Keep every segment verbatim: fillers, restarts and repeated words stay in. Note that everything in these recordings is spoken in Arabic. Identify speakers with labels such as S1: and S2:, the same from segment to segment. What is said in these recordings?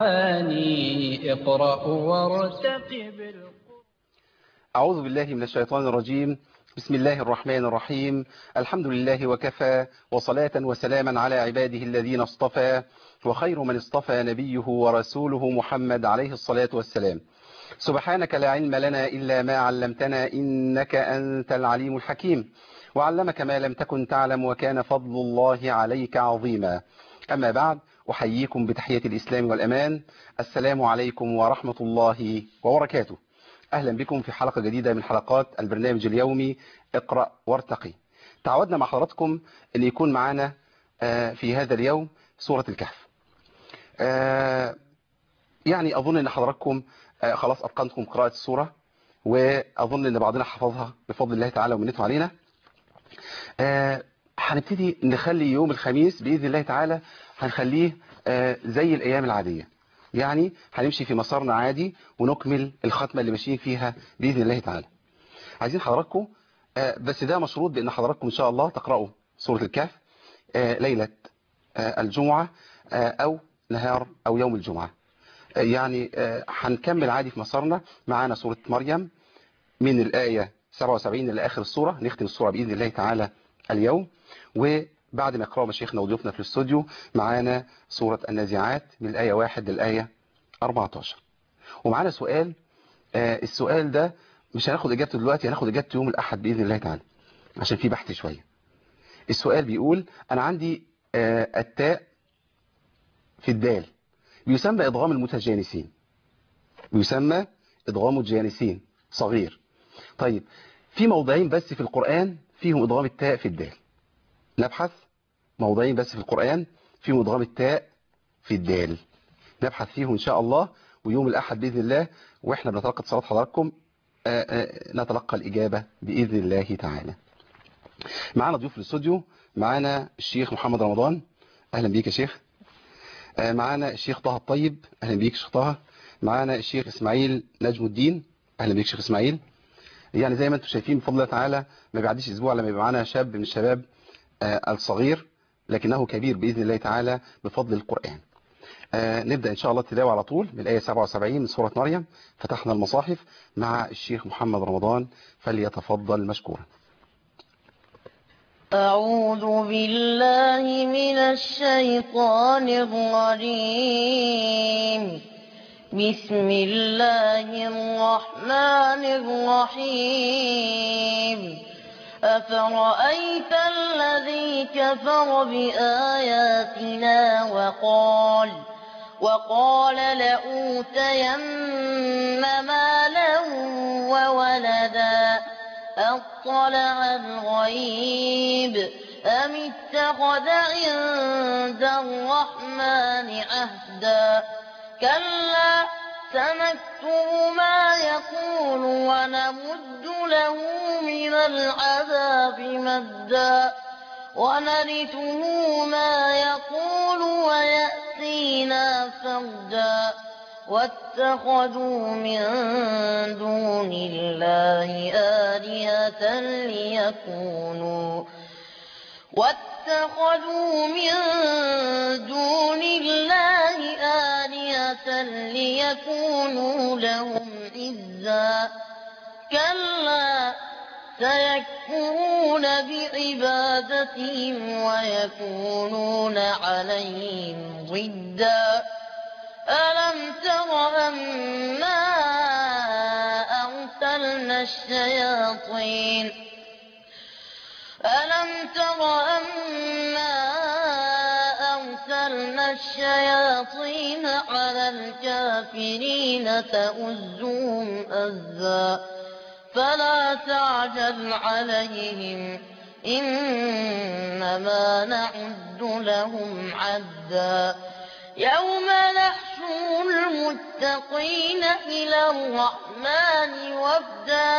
S1: اقرأ وارتقب.
S2: أعوذ بالله من الشيطان الرجيم. بسم الله الرحمن الرحيم. الحمد لله وكفى، وصلاة وسلاما على عباده الذين اصطفى، وخير من اصطفى نبيه ورسوله محمد عليه الصلاة والسلام. سبحانك لا علم لنا إلا ما علمتنا، إنك أنت العليم الحكيم، وعلمك ما لم تكن تعلم، وكان فضل الله عليك عظيما. أما بعد، أحييكم بتحية الإسلام والأمان. السلام عليكم ورحمة الله وبركاته. أهلا بكم في حلقة جديدة من حلقات البرنامج اليومي اقرأ وارتقي. تعودنا مع حضراتكم أن يكون معنا في هذا اليوم سورة الكهف. يعني أظن أن حضراتكم خلاص أتقنتم قراءة السورة، وأظن أن بعضنا حفظها بفضل الله تعالى ومنته علينا. هنبتدي نخلي يوم الخميس بإذن الله تعالى هنخليه زي الأيام العادية، يعني هنمشي في مسارنا عادي ونكمل الختمة اللي ماشيين فيها بإذن الله تعالى. عايزين حضراتكم بس ده مشروط بأن حضراتكم إن شاء الله تقرأوا سورة الكهف ليلة الجمعة أو نهار أو يوم الجمعة. يعني هنكمل عادي في مسارنا. معانا سورة مريم من الآية سبعة وسبعين إلى آخر السورة، نختم السورة بإذن الله تعالى اليوم. وبعد ما يقرأوا مشايخنا وضيوفنا في الاستوديو معانا سورة النازعات من الآية واحد للآية أربعة عشر. ومعانا سؤال، آه السؤال ده مش هناخد إجابته دلوقتي، هناخد إجابته يوم الأحد بإذن الله تعالى عشان في بحث شوية. السؤال بيقول: أنا عندي آه التاء في الدال بيسمى إضغام المتجانسين، بيسمى إضغام الجانسين صغير. طيب في موضعين بس في القرآن فيهم إضغام التاء في الدال. نبحث موضعين بس في القرآن فيهم إضغام التاء في الدال، نبحث فيهم إن شاء الله، ويوم الأحد بإذن الله وإحنا بنتلقى اتصالات حضراتكم آآ آآ نتلقى الإجابة بإذن الله تعالى. معانا ضيوف في الاستوديو، معانا الشيخ محمد رمضان، أهلا بيك يا شيخ. معانا الشيخ طه الطيب، أهلا بيك شيخ طه. معانا الشيخ إسماعيل نجم الدين، أهلا بيك شيخ إسماعيل. يعني زي ما انتم شايفين بفضل الله تعالى ما بيعديش اسبوع لما يبقى معانا شاب من الشباب آه الصغير لكنه كبير باذن الله تعالى بفضل القران. آه نبدا ان شاء الله التلاوه على طول من الايه سبعة وسبعين من سوره مريم. فتحنا المصاحف مع الشيخ محمد رمضان، فليتفضل مشكورا.
S3: أعوذ بالله من الشيطان الرجيم. بسم الله الرحمن الرحيم. أفرأيت الذي كفر بآياتنا وقال وقال لأوتين مالا وولدا أطلع الغيب أم اتخذ عند الرحمن عهدا كلا سنكتب ما يقول ونمد له من العذاب مدا ونرثه ما يقول ويأتينا فردا واتخذوا من دون الله آلهة ليكونوا واتخذوا من دون الله آلهة ليكونوا لهم عزا كلا سيكفرون بعبادتهم ويكونون عليهم ضدا ألم تر أنا أرسلنا الشياطين ألم تر أنا أرسلنا الشياطين على الكافرين تؤزهم أزا فلا تعجل عليهم إنما نعد لهم عدا يوم نحشر المتقين إلى الرحمن وفدا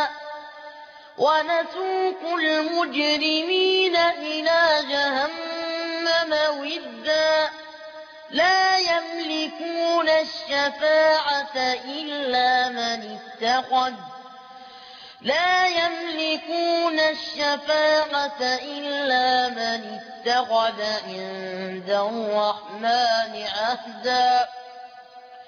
S3: ونسوق المجرمين إلى جهنم ودا لا يملكون الشفاعة إلا من اتخذ لا يملكون الشفاعة إلا من اتخذ عند الرحمن عهدا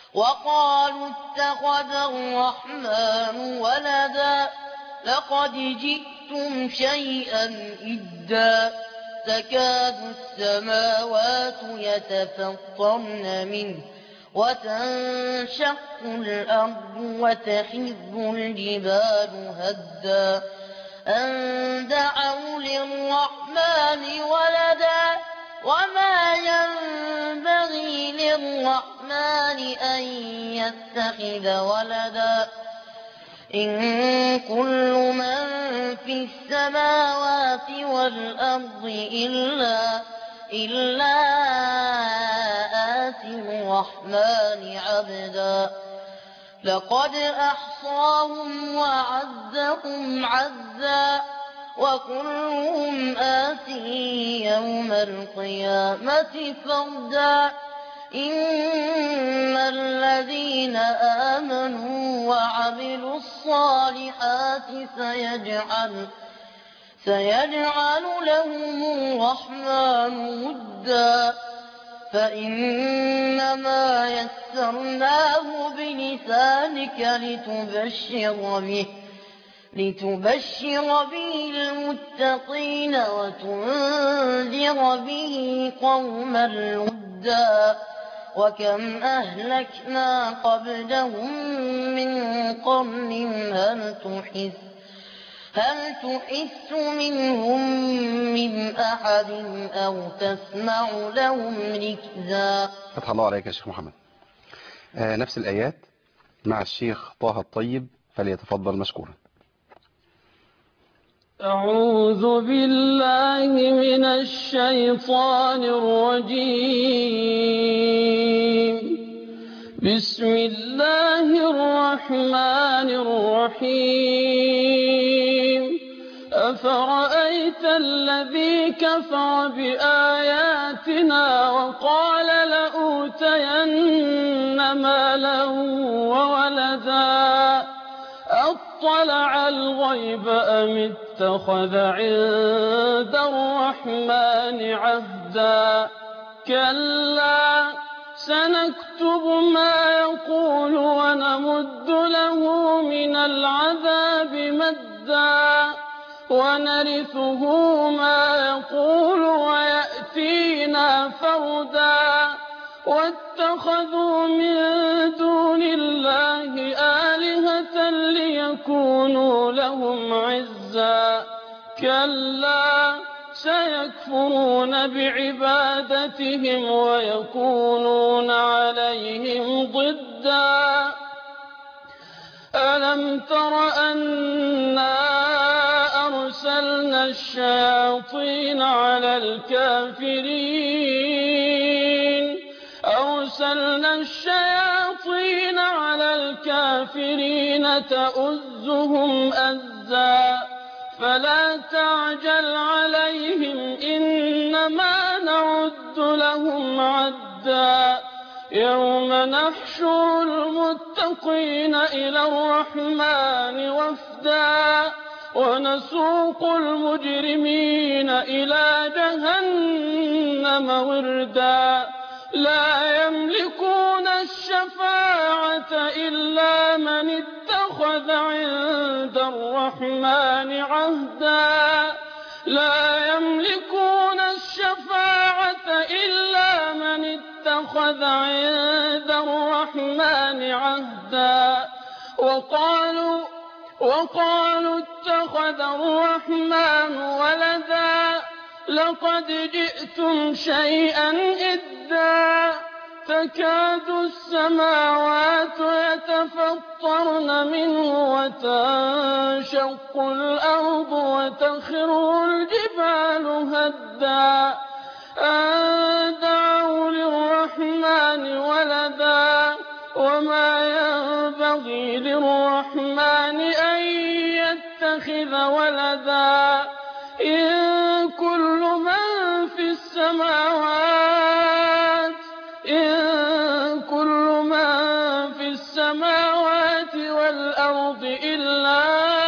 S3: وقالوا اتخذ الرحمن ولدا لقد جئتم شيئا إدا تكاد السماوات يتفطرن منه وتنشق الأرض وتخر الجبال هدا أن دعوا للرحمن ولدا وما ينبغي للرحمن أن يتخذ ولدا إن كل من في السماوات والأرض إلا إلا آتي الرحمن عبدا لقد أحصاهم وعدهم عدا وكلهم آتيه يوم القيامة فردا إن الذين آمنوا وعملوا الصالحات سيجعل سيجعل لهم الرحمن ودا فإنما يسرناه بلسانك لتبشر به لتبشر به المتقين وتنذر به قوما لدا وكم أهلكنا قبلهم من قرن هل تحس هل تحس منهم من أحد أو تسمع لهم ركزا.
S2: فتح الله عليك يا شيخ محمد. آه نفس الآيات مع الشيخ طه الطيب، فليتفضل مشكورا.
S4: أعوذ بالله من الشيطان الرجيم. بسم الله الرحمن الرحيم. أفرأيت الذي كفر بآياتنا وقال لأوتين مالا وولدا أطلع الغيب أم اتخذ عند الرحمن عهدا كلا سنكتب ما يقول ونمد له من العذاب مدا ونرثه ما يقول ويأتينا فردا واتخذوا من دون الله آلهة ليكونوا لهم عزا كلا سيكفرون بعبادتهم ويكونون عليهم ضدا ألم تر أنا أرسلنا الشياطين على الكافرين أرسلنا الشياطين على الكافرين تؤزهم أزا فلا تعجل عليهم إنما نعد لهم عدا يوم نحشر المتقين إلى الرحمن وفدا ونسوق المجرمين إلى جهنم وردا لا يملكون الشفاعة إلا من اتخذ عند الرحمن عهدا لا يملكون الشفاعة إلا من اتخذ عند الرحمن عهدا وقالوا وقالوا اتخذ الرحمن ولدا لقد جئتم شيئا إدا تكاد السماوات يتفطرن منه وتنشق الأرض وتخر الجبال هدا أن دعوا للرحمن ولدا وما ينبغي للرحمن أن يتخذ ولدا إن كل من في السماوات إن كل من في السماوات والأرض إلا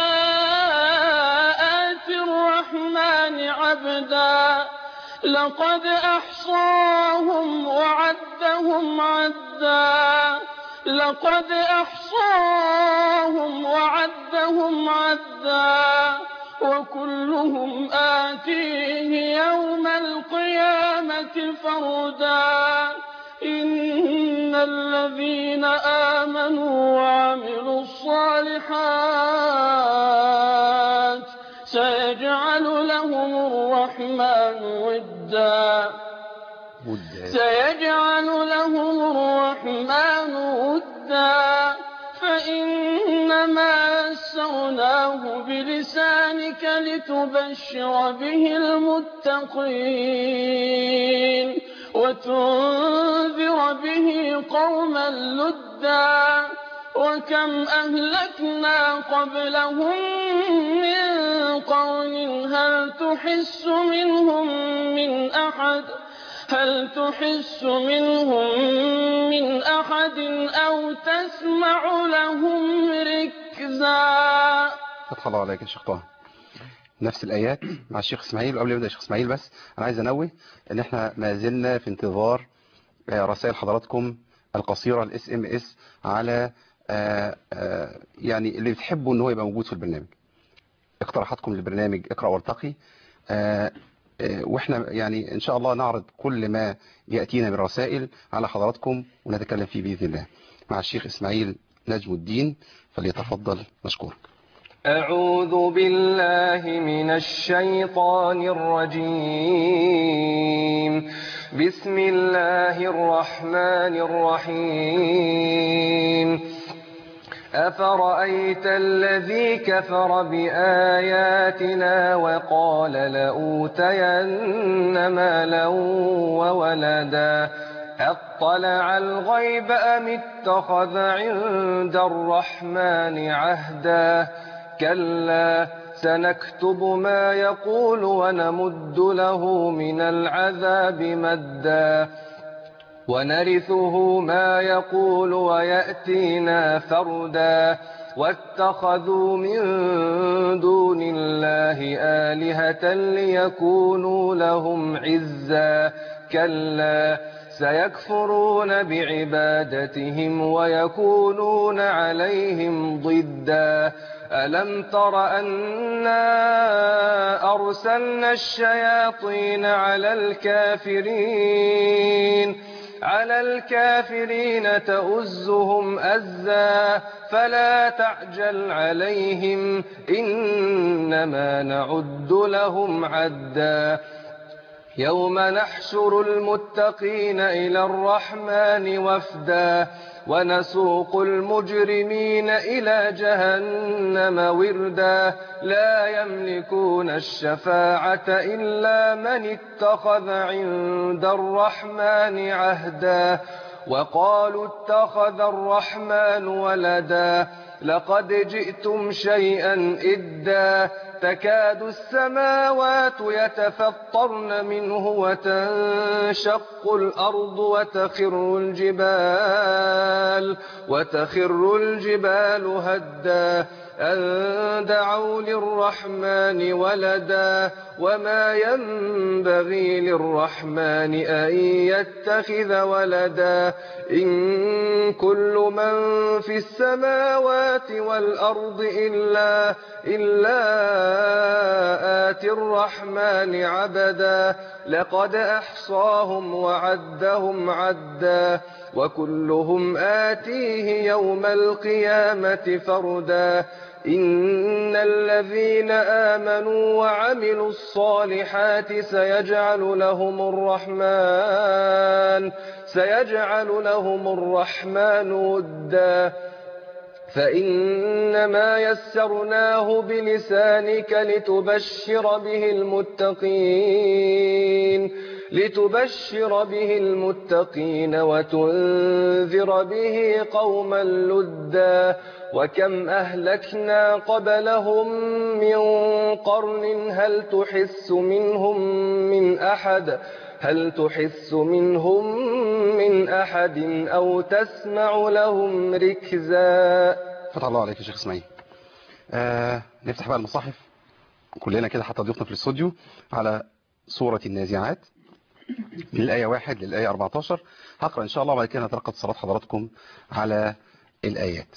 S4: آتي الرحمن عبدا لقد أحصاهم وعدهم عدا لقد أحصاهم وعدهم عدا وكلهم آتيه يوم القيامة فردا إن الذين آمنوا وعملوا الصالحات سيجعل لهم الرحمن ودا سيجعل لهم الرحمن ودا فإنما يسرناه بلسانك لتبشر به المتقين وتنذر به قوما لدا وكم أهلكنا قبلهم من قرن هل تحس منهم من أحد هل تحس منهم من أحد أو تسمع لهم ركزا.
S2: فتح الله عليك يا شيخ طه. نفس الآيات مع الشيخ إسماعيل. وقبل ما يبدأ الشيخ إسماعيل بس أنا عايز أنوه إن إحنا ما زلنا في انتظار رسائل حضراتكم القصيرة الاس ام اس على آآ آآ يعني اللي بتحبوا إن هو يبقى موجود في البرنامج. اقتراحاتكم للبرنامج اقرأ وارتقي، واحنا يعني ان شاء الله نعرض كل ما يأتينا من رسائل على حضراتكم ونتكلم فيه بإذن الله. مع الشيخ إسماعيل نجم الدين فليتفضل مشكور.
S5: أعوذ بالله من الشيطان الرجيم. بسم الله الرحمن الرحيم. أفرأيت الذي كفر بآياتنا وقال لأوتين مالا وولدا أطلع الغيب أم اتخذ عند الرحمن عهدا كلا سنكتب ما يقول ونمد له من العذاب مدا ونرثه ما يقول ويأتينا فردا واتخذوا من دون الله آلهة ليكونوا لهم عزا كلا سيكفرون بعبادتهم ويكونون عليهم ضدا ألم تر أنا أرسلنا الشياطين على الكافرين على الكافرين تؤزهم أزا فلا تعجل عليهم إنما نعد لهم عدا يوم نحشر المتقين إلى الرحمن وفدا ونسوق المجرمين إلى جهنم وردا لا يملكون الشفاعة إلا من اتخذ عند الرحمن عهدا وقالوا اتخذ الرحمن ولدا لقد جئتم شيئا إدا تكاد السماوات يتفطرن منه وتنشق الأرض وتخر الجبال وتخر الجبال هدا أن دعوا للرحمن ولدا وما ينبغي للرحمن أن يتخذ ولدا إن كل من في السماوات والأرض إلا إلا آتي الرحمن عبدا لقد أحصاهم وعدهم عدا وكلهم آتيه يوم القيامة فردا إن الذين آمنوا وعملوا الصالحات سيجعل لهم الرحمن سيجعل لهم الرحمن ودا فإنما يسرناه بلسانك لتبشر به المتقين لتبشر به المتقين وتنذر به قوما لدا وكم أهلكنا قبلهم من قرن هل تحس منهم من أحد هل تحس منهم من أحد أو تسمع لهم ركزا.
S2: فتح الله عليك يا شيخ إسماعيل. آه نفتح بقى المصاحف كلنا كده حتى ضيوفنا في الاستوديو على سورة النازعات من الآية واحد للآية أربعة عشر. هقرأ إن شاء الله وبعد كده نتلقى اتصالات حضراتكم على الآيات.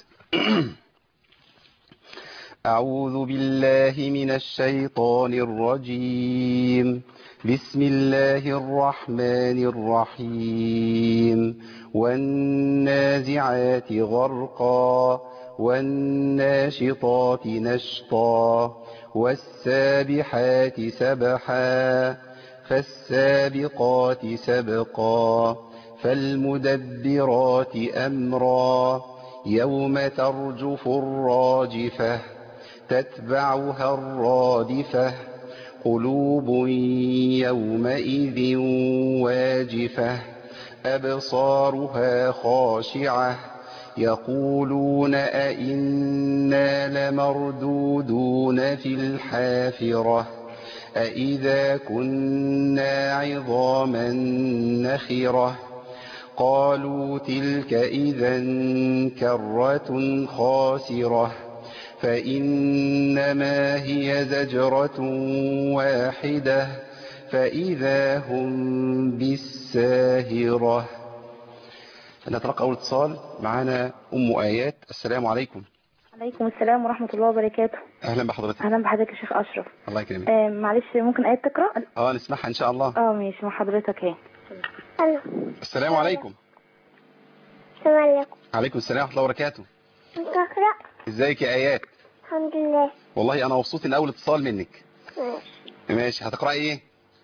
S2: أعوذ بالله من الشيطان الرجيم. بسم الله الرحمن الرحيم. والنازعات غرقا والناشطات نشطا والسابحات سبحا فالسابقات سبقا فالمدبرات أمرا يوم ترجف الراجفة تتبعها الرادفة قلوب يومئذ واجفة أبصارها خاشعة يقولون أئنا لمردودون في الحافرة أئذا كنا عظاما نخرة قالوا تلك إذا كرة خاسرة فإنما هي زجرة واحدة فإذا هم بالساهرة. نتلقى أول اتصال معنا أم آيات. السلام عليكم.
S6: عليكم السلام ورحمة الله وبركاته.
S2: أهلا بحضرتك.
S6: أهلا بحضرتك يا شيخ أشرف.
S2: الله يكرمك.
S6: آه معلش ممكن آيات تقرأ؟
S2: اه نسمعها إن شاء الله.
S6: اه ماشي مع حضرتك اهي.
S2: السلام عليكم.
S7: السلام عليكم.
S2: عليكم السلام ورحمة الله وبركاته.
S7: تقرأ؟
S2: ازيك يا آيات؟
S7: الحمد لله.
S2: والله أنا مبسوط إن أول اتصال منك.
S7: ماشي.
S2: ماشي هتقرأي إيه؟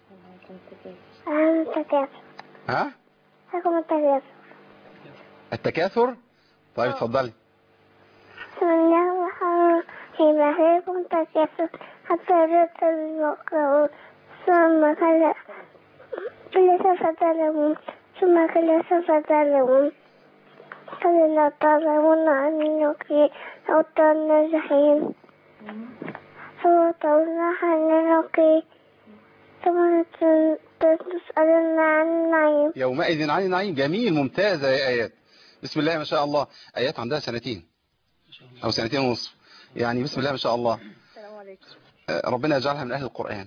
S7: التكاثر.
S2: ها؟
S7: حكم التكاثر.
S2: التكاثر؟ طيب اتفضلي.
S7: بسم الله الرحمن الرحيم. حكم التكاثر حتى زرت المقبرة ثم كلا كلا سوف تعلمون ثم كلا سوف تعلمون كلا لا تعلمون عن اليقين أو ترون الجحيم ثم ترون عن اليقين ثم تسألون عن النعيم
S2: يومئذ عن النعيم. جميل ممتازة يا آيات. بسم الله ما شاء الله. آيات عندها سنتين أو سنتين ونصف يعني. بسم الله ما شاء الله.
S6: السلام عليكم.
S2: ربنا يجعلها من أهل القرآن.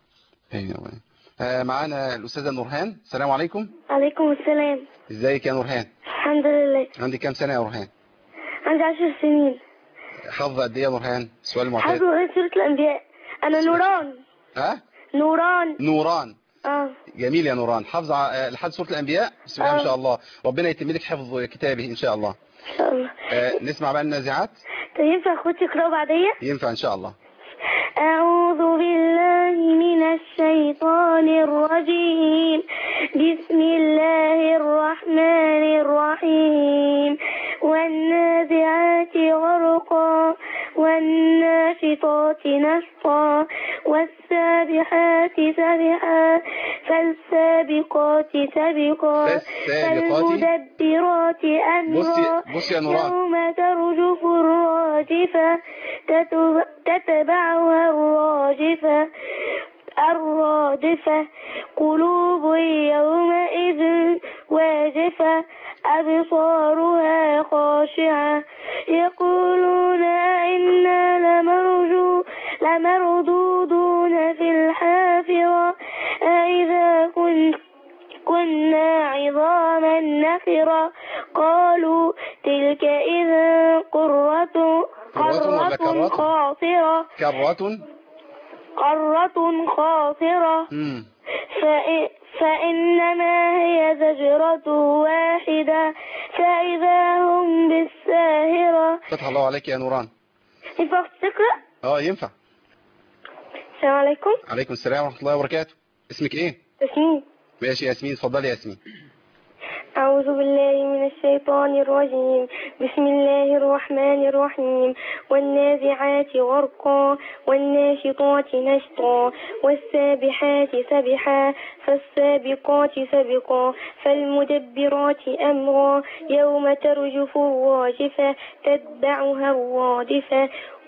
S2: معانا الأستاذة نورهان. السلام عليكم.
S7: عليكم السلام.
S2: ازيك يا نورهان؟
S7: الحمد لله.
S2: عندي كام سنة يا نورهان؟
S7: عندي عشر سنين.
S2: حافظة قد ايه يا نورهان؟ السؤال المعتاد.
S7: حافظة غير سورة الأنبياء. أنا نوران.
S2: ها؟
S7: نوران.
S2: نوران.
S7: اه
S2: جميل يا نوران. حافظة آه، لحد سورة الأنبياء. بسم الله ما
S7: آه.
S2: شاء الله. ربنا يتم لك حفظ كتابه إن شاء الله.
S7: إن شاء الله.
S2: آه، نسمع بقى النازعات.
S7: طيب ينفع أخوتي يقرأوا بعدية؟
S2: ينفع إن شاء الله.
S7: أعوذ بالله من الشيطان الرجيم. بسم الله الرحمن الرحيم. والنازعات غرقا والناشطات نشطا والسابحات سبحا فالسابقات سبقا فالمدبرات أمرا
S2: بصي يا نوران.
S7: يوم ترجف الراجفة تتبعها الراجفة الرادفة قلوب يومئذ واجفة أبصارها خاشعة يقولون إنا لمرجو لمردودون في الحافرة أئذا كن كنا عظاما نخرة قالوا تلك إذا قرة قرة خاسرة
S2: كرة
S7: قرة خاسرة فإ- فإنما هي زجرة واحدة فإذا هم بالساهرة.
S2: فتح الله عليك يا نوران.
S7: ينفع تقرأ؟
S2: اه ينفع.
S7: السلام عليكم.
S2: عليكم السلام ورحمة الله وبركاته. اسمك ايه؟
S7: ياسمين.
S2: ماشي يا ياسمين. اتفضلي يا ياسمين.
S7: أعوذ بالله من الشيطان الرجيم. بسم الله الرحمن الرحيم. والنازعات غرقا والناشطات نشطا والسابحات سبحا فالسابقات سبقا فالمدبرات أمرا يوم ترجف الراجفة تتبعها الرادفة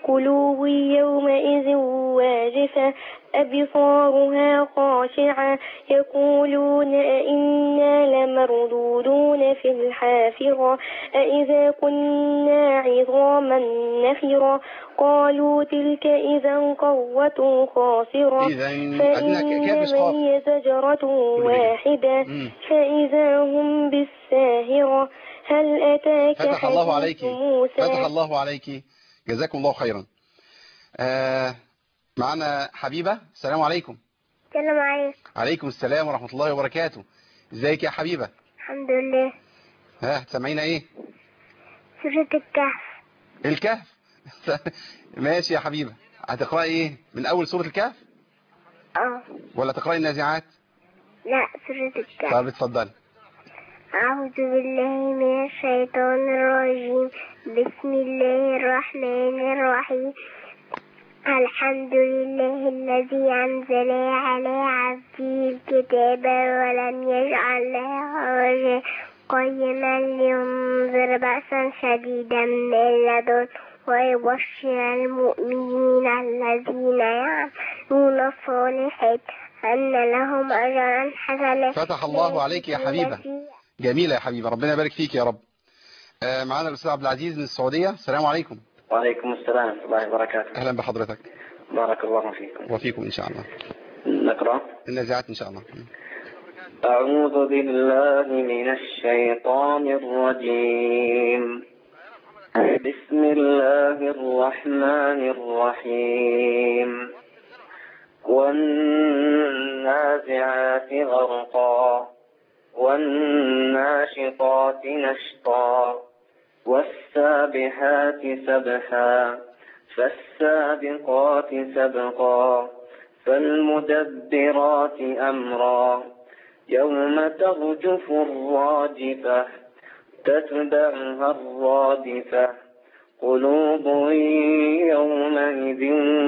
S7: قلوب يومئذ واجفة أبصارها خاشعة يقولون أئنا لمردودون في الحافرة أئذا كنا عظاما نخرة قالوا تلك إذا قوة خاسرة فإنما هي زجرة واحدة فإذا هم بالساهرة هل أتاك
S2: فتح الله عليك
S7: حديث موسى
S2: فتح الله عليك جزاكم الله خيرا. آه معنا حبيبة. السلام عليكم.
S7: السلام عليكم.
S2: عليكم السلام ورحمة الله وبركاته. ازيك يا حبيبة؟
S7: الحمد لله.
S2: ها سامعينا ايه؟
S7: سورة الكهف.
S2: الكهف. ماشي يا حبيبة، هتقرأي ايه من اول سورة الكهف
S7: اه
S2: ولا تقرأي النازعات؟
S7: لا سورة الكهف.
S2: طب اتفضلي.
S7: أعوذ بالله من الشيطان الرجيم بسم الله الرحمن الرحيم الحمد لله الذي أنزل على عبده الكتاب ولم يجعل له عوجا قيما لينذر بأسا شديدا من لدنه ويبشر المؤمنين الذين يعملون الصالحات أن لهم أجرا حسنا.
S2: فتح الله عليك يا حبيبة. جميلة يا حبيبة، ربنا يبارك فيك يا رب. آه معانا الأستاذ عبد العزيز من السعودية. السلام عليكم.
S8: وعليكم السلام ورحمة الله وبركاته.
S2: أهلا بحضرتك.
S8: بارك الله فيكم.
S2: وفيكم إن شاء الله.
S8: نقرأ
S2: النازعات إن شاء الله.
S8: أعوذ بالله من الشيطان الرجيم بسم الله الرحمن الرحيم والنازعات غرقا والناشطات نشطا والسابحات سبحا فالسابقات سبقا فالمدبرات أمرا يوم ترجف الراجفة تتبعها الرادفة قلوب يومئذ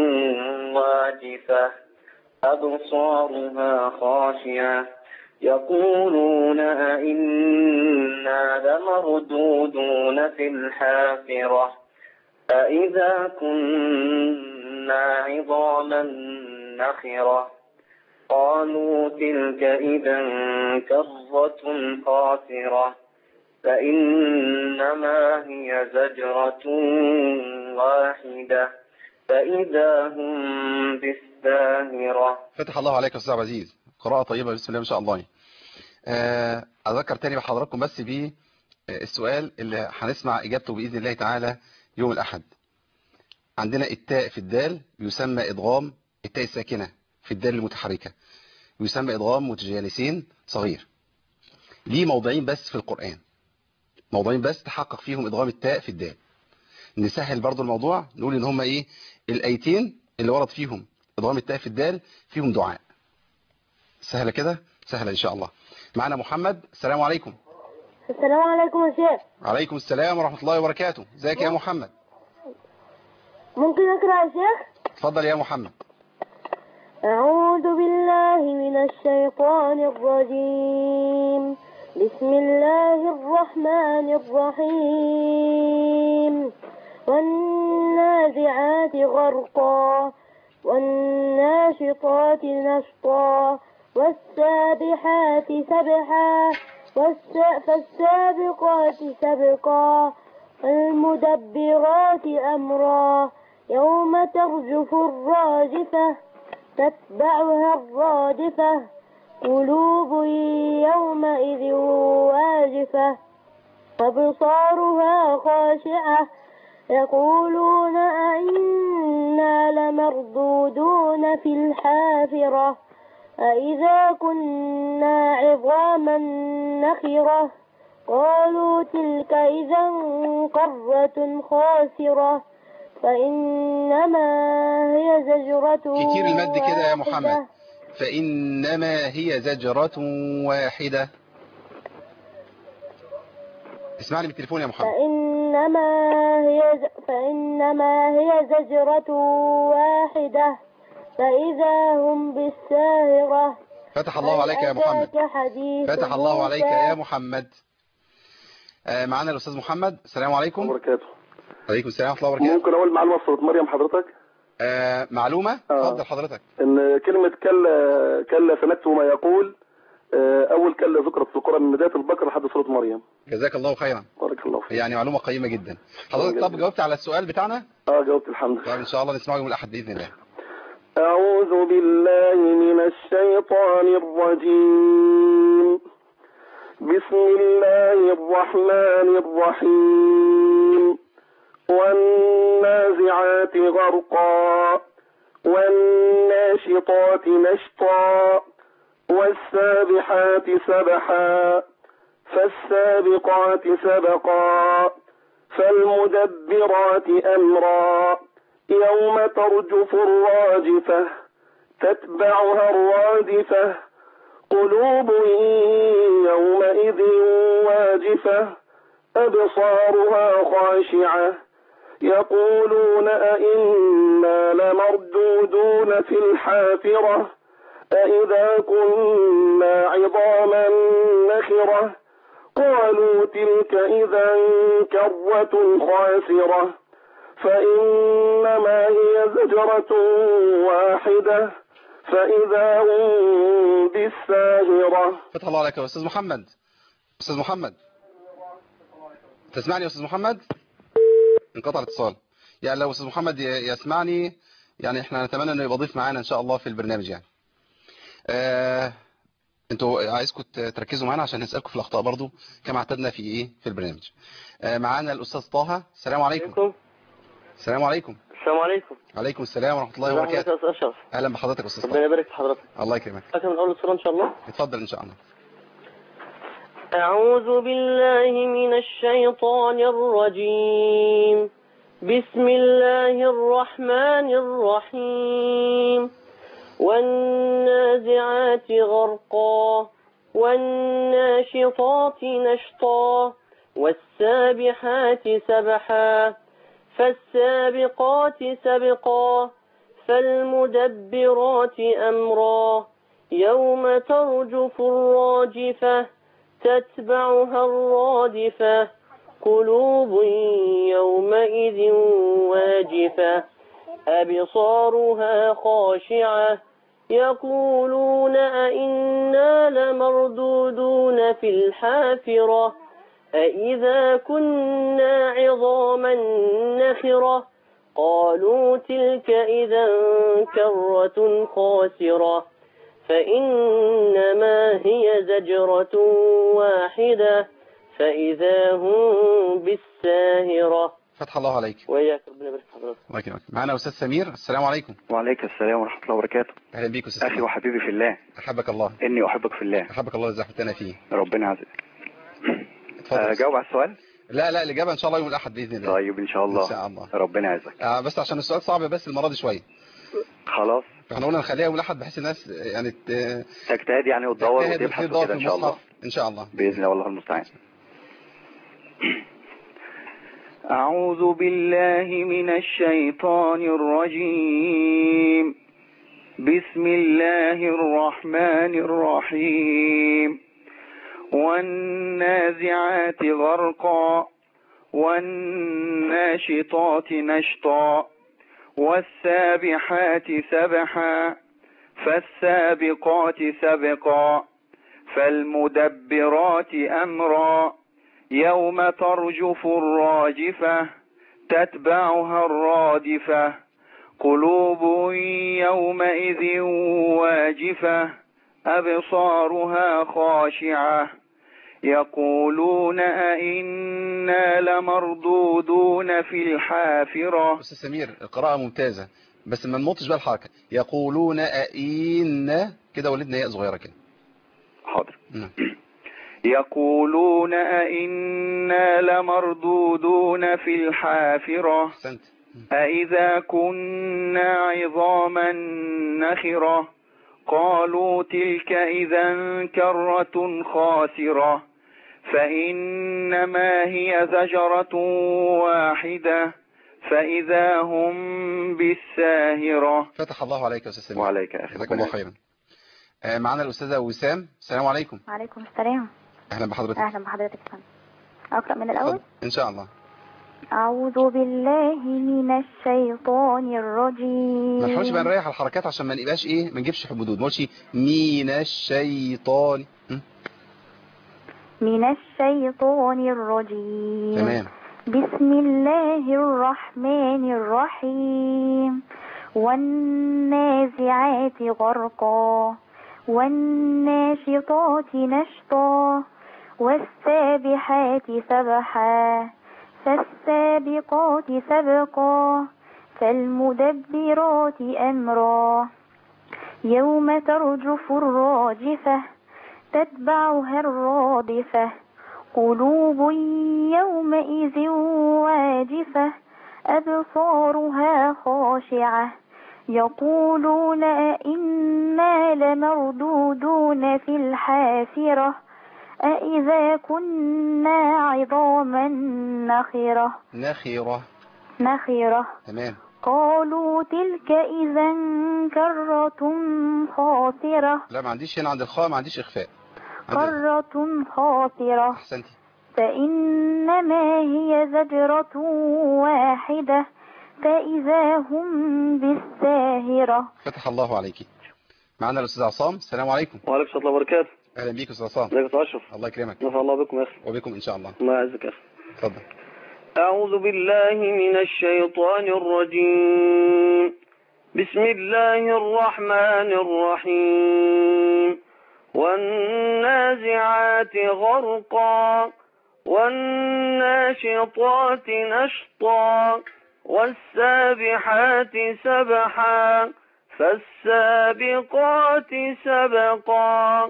S8: واجفة أبصارها خاشعة يقولون أئنا لمردودون في الحافرة أئذا كنا عظاما نخرة قالوا تلك إذا كرة خاسرة فإنما هي زجرة واحدة فإذا هم بالساهرة.
S2: فتح الله عليك يا أستاذ عبد العزيز، قراءة طيبة بسم الله ما شاء الله. آه، أذكر تاني بحضراتكم بس بالسؤال اللي هنسمع إجابته بإذن الله تعالى يوم الأحد. عندنا التاء في الدال يسمى إدغام التاء الساكنة في الدال المتحركة يسمى إدغام متجانسين صغير. ليه موضعين بس في القرآن، موضوعين بس تحقق فيهم إدغام التاء في الدال. نسهل برضو الموضوع نقول إن هما إيه الآيتين اللي ورد فيهم إدغام التاء في الدال فيهم دعاء. سهلة كده، سهلة إن شاء الله. معنا محمد. السلام عليكم.
S7: السلام عليكم يا شيخ.
S2: عليكم السلام ورحمة الله وبركاته. ازيك يا محمد؟
S7: ممكن أقرأ يا شيخ؟
S2: اتفضل يا محمد.
S7: أعوذ بالله من الشيطان الرجيم بسم الله الرحمن الرحيم والنازعات غرقا والناشطات نشطا والسابحات سبحا فالسابقات سبقا فالمدبرات أمرا يوم ترجف الراجفة تتبعها الرادفة قلوب يومئذ واجفة أبصارها خاشعة يقولون أئنا لمردودون في الحافرة أئذا كنا عظاما نخرة قالوا تلك إذا قرة خاسرة فإنما هي زجرة
S2: كتير المد كده يا محمد. فإنما هي زجرة واحدة. اسمعني بالتليفون يا محمد.
S7: فإنما هي ز... فإنما هي زجرة واحدة فإذا هم بالساهرة.
S2: فتح الله عليك يا محمد. فتح الله عليك يا محمد. آه معنا الأستاذ محمد. السلام عليكم.
S9: وبركاته.
S2: عليكم السلام ورحمة الله وبركاته.
S9: ممكن اقول معلومه في سوره مريم حضرتك؟
S2: آه معلومة اتفضل آه. حضرتك.
S9: ان كلمه كلا كلا سنكتب ما يقول آه اول كلا ذكرت في القران من بدايه البقره لحد سوره مريم.
S2: جزاك الله خيرا.
S9: بارك الله فيك.
S2: يعني معلومه قيمه جدا. حضرتك طب جاوبت على السؤال بتاعنا؟
S9: اه جاوبت الحمد لله.
S2: طب ان شاء الله نسمعه يوم الاحد باذن الله.
S9: اعوذ بالله من الشيطان الرجيم. بسم الله الرحمن الرحيم. والنازعات غرقا والناشطات نشطا والسابحات سبحا فالسابقات سبقا فالمدبرات أمرا يوم ترجف الراجفة تتبعها الرادفة قلوب يومئذ واجفة أبصارها خاشعة يقولون أئنا لمردودون في الحافرة أئذا كنا عظاما نخرة قالوا تلك إذا كرة خاسرة فإنما هي زجرة واحدة فإذا هم بالساهرة.
S2: فتح الله عليك يا أستاذ محمد. أستاذ محمد تسمعني يا أستاذ محمد؟ انقطع الاتصال. يعني لو أستاذ محمد يسمعني يعني احنا نتمنى انه يبقى ضيف معانا ان شاء الله في البرنامج يعني. آه انتوا عايزكم تركزوا معانا عشان نسألكم في الأخطاء برضو كما اعتدنا في ايه في البرنامج. آه معانا الأستاذ طه. السلام عليكم.
S10: عليكم.
S2: السلام عليكم.
S10: السلام عليكم.
S2: عليكم السلام ورحمة الله وبركاته.
S10: أستاذ أشرف.
S2: أهلا بحضرتك أستاذ طه.
S10: ربنا يبارك في حضرتك.
S2: الله يكرمك.
S10: لكن من أول الصورة إن شاء الله.
S2: اتفضل إن شاء الله.
S10: أعوذ بالله من الشيطان الرجيم. بسم الله الرحمن الرحيم. والنازعات غرقا والناشطات نشطا والسابحات سبحا فالسابقات سبقا فالمدبرات أمرا يوم ترجف الراجفة تتبعها الرادفة قلوب يومئذ واجفة أبصارها خاشعة يقولون أئنا لمردودون في الحافرة أئذا كنا عظاما نخرة قالوا تلك إذا كرة خاسرة فإنما هي زجرة واحدة فإذا هم بالساهرة.
S2: فتح الله عليك.
S10: وإياك ربنا يبارك في حضرتك.
S2: الله يكرمك. معنا أستاذ سمير. السلام عليكم.
S11: وعليكم السلام ورحمة الله وبركاته.
S2: أهلا بيك أستاذ
S11: أخي وحبيبي في الله.
S2: أحبك الله.
S11: إني أحبك في الله.
S2: أحبك الله إذا حبتنا فيه.
S11: ربنا يعزك.
S2: اتفضل.
S11: جاوب على السؤال؟
S2: لا لا الإجابة إن شاء الله يوم الأحد بإذن الله.
S11: طيب إن شاء الله.
S2: إن شاء الله.
S11: ربنا يعزك.
S2: آه بس عشان السؤال صعب بس المرة دي شوية.
S11: خلاص.
S2: احنا قلنا نخليها يوم الأحد بحيث الناس يعني
S11: تجتهد يعني وتدور وتبحث كده إن شاء الله.
S2: إن شاء الله.
S11: بإذن الله والله المستعان. أعوذ بالله من الشيطان الرجيم. بسم الله الرحمن الرحيم. والنازعات غرقا والناشطات نشطا والسابحات سبحا فالسابقات سبقا فالمدبرات أمرا يوم ترجف الراجفة تتبعها الرادفة قلوب يومئذ واجفة أبصارها خاشعة يقولون أئنا لمردودون في الحافرة.
S2: أستاذ سمير القراءة ممتازة بس ما نمطش بقى الحركة. يقولون أئنا كده ولدنا ياء صغيرة كده.
S11: حاضر. يقولون أئنا لمردودون في الحافرة
S2: أحسنت.
S11: أئذا كنا عظاما نخرة قالوا تلك إذا كرة خاسرة فإنما هي زجرة واحدة فإذا هم بالساهرة.
S2: فتح الله عليك يا أستاذ سمير.
S11: وعليك أخي.
S2: جزاكم الله خيرا. معنا الأستاذة وسام. السلام عليكم.
S6: وعليكم السلام.
S2: أهلا بحضرتك.
S6: أهلا بحضرتك. أقرأ من الأول؟
S2: إن شاء الله.
S6: أعوذ بالله من الشيطان الرجيم.
S2: ما نحاولش بقى نريح الحركات عشان ما نبقاش ايه ما نجيبش حدود، ما نقولش من الشيطان.
S6: من الشيطان الرجيم.
S2: تمام.
S6: بسم الله الرحمن الرحيم. والنازعات غرقا والناشطات نشطا والسابحات سبحا فالسابقات سبقا فالمدبرات أمرا يوم ترجف الراجفة تتبعها الرادفة قلوب يومئذ واجفة أبصارها خاشعة يقولون أئنا لمردودون في الحافرة أئذا كنا عظاما نخرة
S2: نخرة
S6: نخرة
S2: تمام.
S6: قالوا تلك إذا كرة خاسرة.
S2: لا ما عنديش هنا عند الخاء ما عنديش إخفاء.
S6: كرة خاسرة.
S2: أحسنتي.
S6: فإنما هي زجرة واحدة فإذا هم بالساهرة.
S2: فتح الله عليك. معنا الأستاذ عصام. السلام عليكم.
S12: وعليكم السلام ورحمة الله وبركاته.
S2: أهلا بيك أستاذ عصام.
S12: ازيك يا أستاذ أشرف؟
S2: الله يكرمك.
S12: نفع الله بكم يا أخي.
S2: وبكم إن شاء الله.
S12: الله يعزك يا أخي.
S2: اتفضل.
S12: أعوذ بالله من الشيطان الرجيم. بسم الله الرحمن الرحيم. والنازعات غرقا والناشطات نشطا والسابحات سبحا فالسابقات سبقا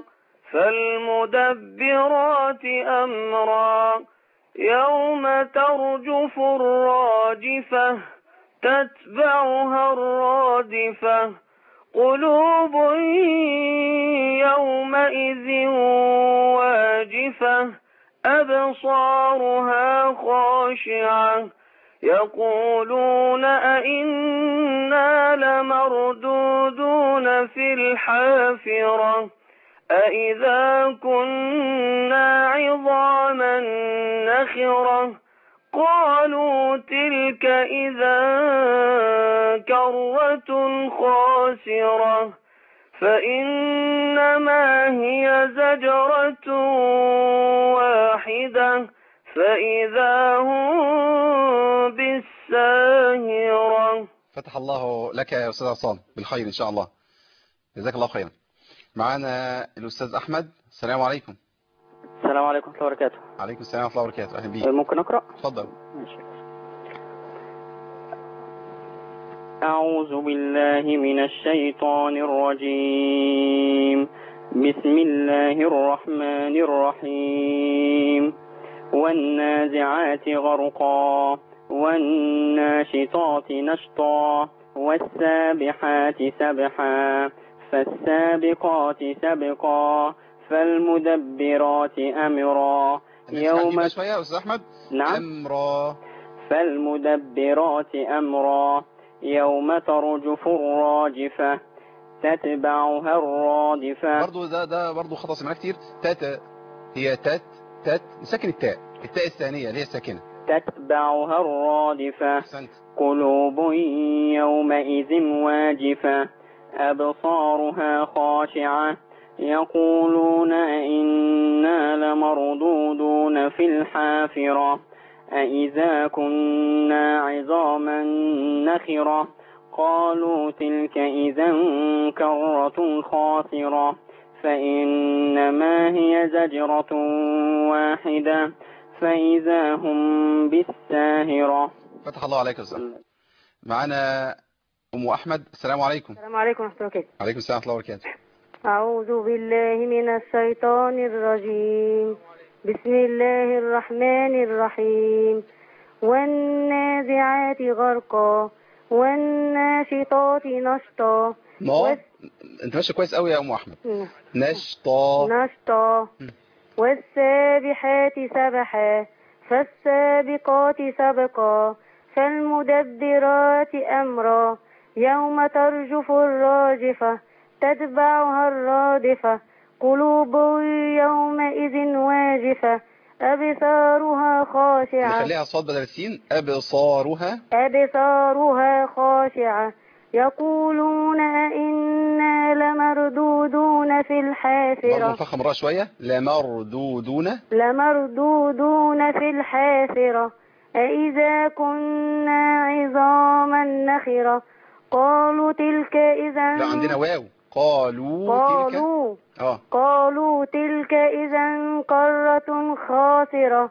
S12: فالمدبرات أمرا يوم ترجف الراجفة تتبعها الرادفة قلوب يومئذ واجفة أبصارها خاشعة يقولون أئنا لمردودون في الحافرة أئذا كنا عظاما نخرة قالوا تلك إذا كرة خاسرة فإنما هي زجرة واحدة فإذا هم بالساهرة.
S2: فتح الله لك يا أستاذ عصام بالخير إن شاء الله. جزاك الله خيرا. معنا الأستاذ أحمد. السلام عليكم.
S10: السلام عليكم ورحمة الله وبركاته.
S2: عليكم السلام ورحمة الله وبركاته. أهلا بيك.
S10: ممكن أقرأ؟
S2: اتفضل.
S10: ماشي. أعوذ بالله من الشيطان الرجيم. بسم الله الرحمن الرحيم. والنازعات غرقا والناشطات نشطا والسابحات سبحا فالسابقات سبقا فالمدبرات أمرا
S2: يوم شوية يا أستاذ أحمد.
S10: نعم.
S2: أمرا.
S10: فالمدبرات أمرا يوم ترجف الراجفة تتبعها الرادفة.
S2: برضو ده ده برضو خطأ سمعنا كتير. تات هي تات تات ساكن التاء التاء الثانية اللي هي ساكنة.
S10: تتبعها الرادفة.
S2: أحسنت.
S10: قلوب يومئذ واجفة أبصارها خاشعة يقولون أئنا لمردودون في الحافرة أئذا كنا عظاما نخرة قالوا تلك إذا كرة خاسرة فإنما هي زجرة واحدة فإذا هم بالساهرة.
S2: فتح الله عليك يا أستاذ. معنا أم أحمد. السلام عليكم.
S13: السلام عليكم ورحمة الله وبركاته.
S2: عليكم السلام ورحمة الله وبركاته.
S13: أعوذ بالله من الشيطان الرجيم. بسم الله الرحمن الرحيم. والنازعات غرقا والناشطات نشطا.
S2: ما و... انت ماشي كويس قوي يا ام احمد. نشطا
S13: نشطا والسابحات سبحا فالسابقات سبقا فالمدبرات امرا يوم ترجف الراجفة تتبعها الرادفة قلوب يومئذ واجفة أبصارها خاشعة
S2: نخليها صاد بدل السين. أبصارها
S13: أبصارها خاشعة يقولون أئنا لمردودون في
S2: برضه
S13: الحافرة
S2: نفخم راء شوية. لمردودون
S13: لمردودون في الحافرة أإذا كنا عظاما نخرة قالوا تلك إذا
S2: لا عندنا واو. قالوا تلك
S13: قالوا
S2: اه
S13: قالوا تلك إذا قرة خاسرة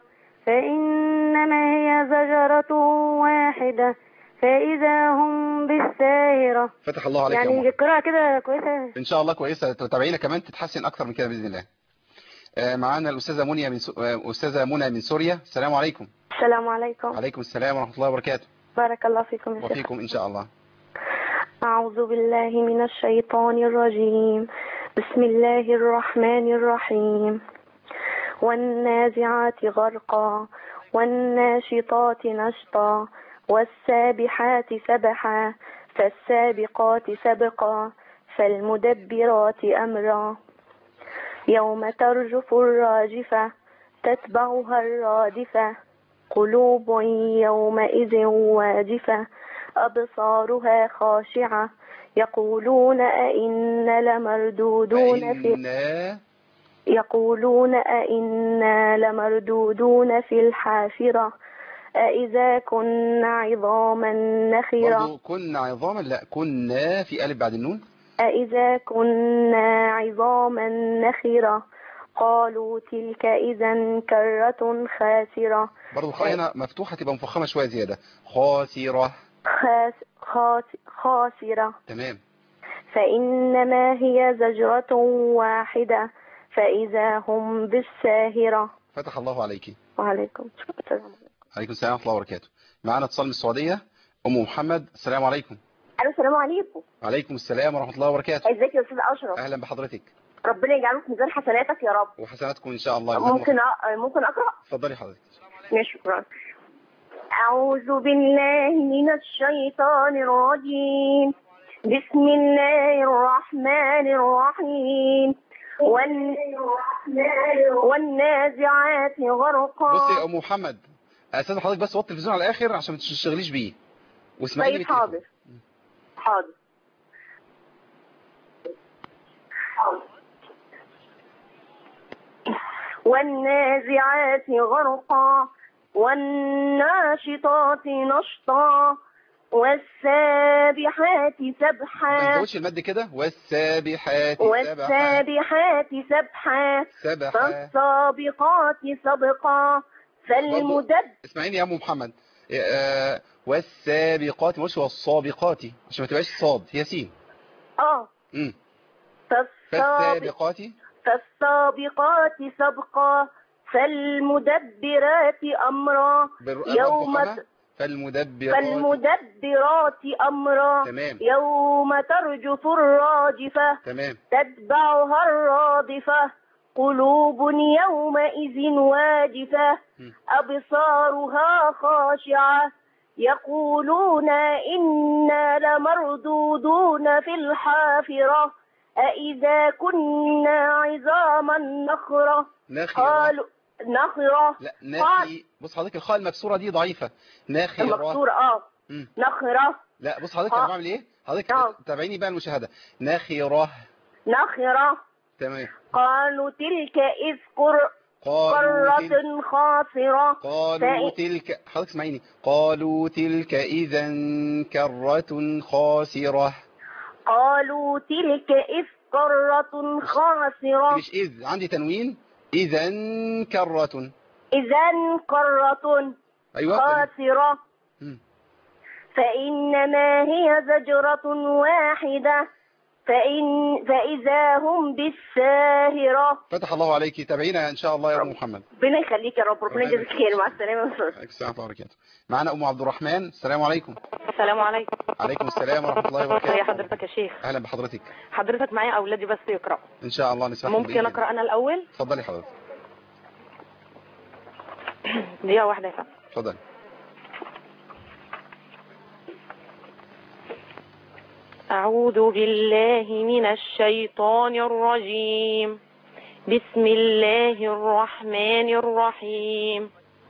S13: فإنما هي زجرة واحدة فإذا هم بالساهرة.
S2: فتح الله عليك يا
S13: يعني
S2: أم.
S13: القراءة كده كويسة
S2: ان شاء الله كويسه. تتابعينا كمان تتحسن اكتر من كده باذن الله. آه، معانا الاستاذه منى من سو... آه، استاذه منى من سوريا. السلام عليكم.
S14: السلام عليكم.
S2: عليكم السلام ورحمه الله وبركاته.
S14: بارك الله فيكم يا شيخ.
S2: وفيكم ان شاء الله.
S14: أعوذ بالله من الشيطان الرجيم. بسم الله الرحمن الرحيم. والنازعات غرقا والناشطات نشطا والسابحات سبحا فالسابقات سبقا فالمدبرات أمرا يوم ترجف الراجفة تتبعها الرادفة قلوب يومئذ واجفة أبصارها خاشعة يقولون أئنا لمردودون في
S2: إنا
S14: يقولون أئنا لمردودون في الحافرة أإذا كنا عظاما نخرة.
S2: برضو كنا عظاما. لا كنا في ألف بعد النون.
S14: أإذا كنا عظاما نخرة قالوا تلك إذا كرة خاسرة.
S2: برضو الخاء هنا مفتوحة تبقى مفخمة شوية زيادة. خاسرة
S14: خاس خاس خاسرة.
S2: تمام.
S14: فإنما هي زجرة واحدة فإذا هم بالساهرة.
S2: فتح الله عليك.
S14: وعليكم السلام.
S2: عليكم السلام ورحمة الله وبركاته. معنا اتصال من السعودية. أم محمد. السلام عليكم.
S15: السلام عليكم.
S2: عليكم السلام ورحمة الله وبركاته.
S15: ازيك يا أستاذ أشرف؟
S2: أهلا بحضرتك.
S15: ربنا يجعله في ميزان حسناتك يا رب.
S2: وحسناتكم إن شاء الله.
S15: ممكن أ... ممكن أقرأ؟
S2: اتفضلي حضرتك.
S15: شكرا. أعوذ بالله من الشيطان الرجيم. بسم الله الرحمن الرحيم. وال... والنازعات غرقا.
S2: بصي يا أم محمد أستاذ حضرتك بس وطي التلفزيون على الآخر عشان ما تشتغليش بيه واسمعيني
S15: طيب حاضر حاضر والنازعات غرقا والناشطات نشطا والسابحات سبحا.
S2: ما نزودش المد كده. والسابحات سبحا.
S15: والسابحات سبحا
S2: سبحا
S15: فالسابقات سبقا فالمدبر.
S2: اسمعيني يا ام محمد. آه والسابقات مش والسابقات عشان ما تبقاش صاد هي سين.
S15: اه
S2: امم
S15: فالسابقات فالسابقات سبقا فالمدبرات امرا يوم
S2: فالمدبرات
S15: فالمدبرات أمرا.
S2: تمام.
S15: يوم ترجف الراجفة.
S2: تمام.
S15: تتبعها الرادفة قلوب يومئذ واجفة م. أبصارها خاشعة يقولون إنا لمردودون في الحافرة أإذا كنا عظاما نخرة.
S2: نخرة.
S15: قالوا نخرة.
S2: لا نخي. بص حضرتك الخاء المكسورة دي ضعيفة. نخرة
S15: المكسورة اه
S2: مم.
S15: نخرة.
S2: لا بص حضرتك انا بعمل ايه حضرتك تابعيني بقى المشاهدة. نخرة
S15: نخرة.
S2: تمام.
S15: قالوا تلك إذ قر قرة خاسرة.
S2: قالوا ف... تلك حضرتك اسمعيني. قالوا تلك إذا كرة خاسرة.
S15: قالوا تلك إذ قرة خاسرة.
S2: مش إذ عندي تنوين. إذا كرة.
S15: إذا كرة
S2: أيوة
S15: خاسرة.
S2: م.
S15: فإنما هي زجرة واحدة فإن فإذا هم بالساهرة.
S2: فتح الله عليك. تابعينا إن شاء الله يا أم محمد.
S15: ربنا يخليك يا رب. ربنا يجزيك خير. مع السلامة.
S2: السلام عليكم. معنا أم عبد الرحمن. السلام عليكم.
S16: السلام عليكم.
S2: عليكم السلام ورحمة الله وبركاته.
S16: يا حضرتك يا شيخ.
S2: أهلا بحضرتك.
S16: حضرتك معايا أولادي بس يقرأوا
S2: إن شاء الله نسمح.
S16: ممكن أقرأ أنا الأول؟
S2: اتفضلي حضرتك.
S16: دقيقة واحدة يا فندم.
S2: اتفضلي.
S16: أعوذ بالله من الشيطان الرجيم. بسم الله الرحمن الرحيم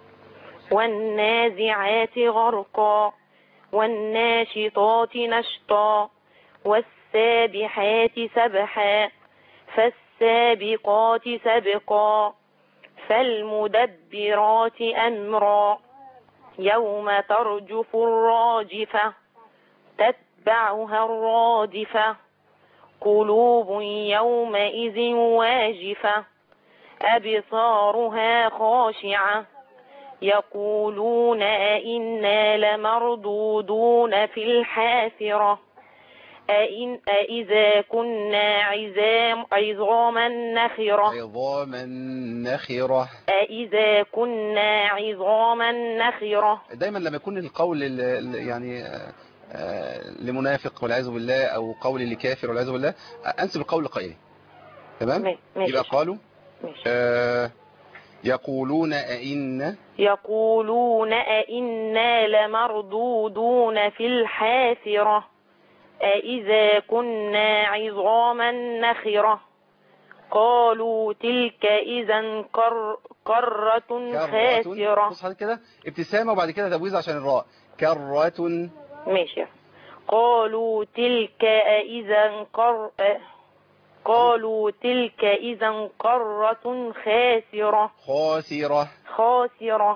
S16: والنازعات غرقا والناشطات نشطا والسابحات سبحا فالسابقات سبقا فالمدبرات أمرا يوم ترجف الراجفة تتبعها الرادفة قلوب يومئذ واجفة أبصارها خاشعة يقولون أئنا لمردودون في الحافرة أئن أئذا كنا عظام عظاما نخرة
S2: عظاما نخرة
S16: أئذا كنا عظاما نخرة.
S2: دايما لما يكون القول يعني لمنافق والعياذ بالله أو قول لكافر والعياذ بالله أنسب القول لقائله. تمام؟ يبقى قالوا آه يقولون أئنا
S16: يقولون أئنا لمردودون في الحافرة أئذا كنا عظاما نخرة قالوا تلك إذا قر قرة خاسرة.
S2: بص كده ابتسامة وبعد كده تبويز عشان الراء كرة.
S16: ماشي. قالوا تلك إذا قر قالوا تلك إذا قرة خاسرة
S2: خاسرة
S16: خاسرة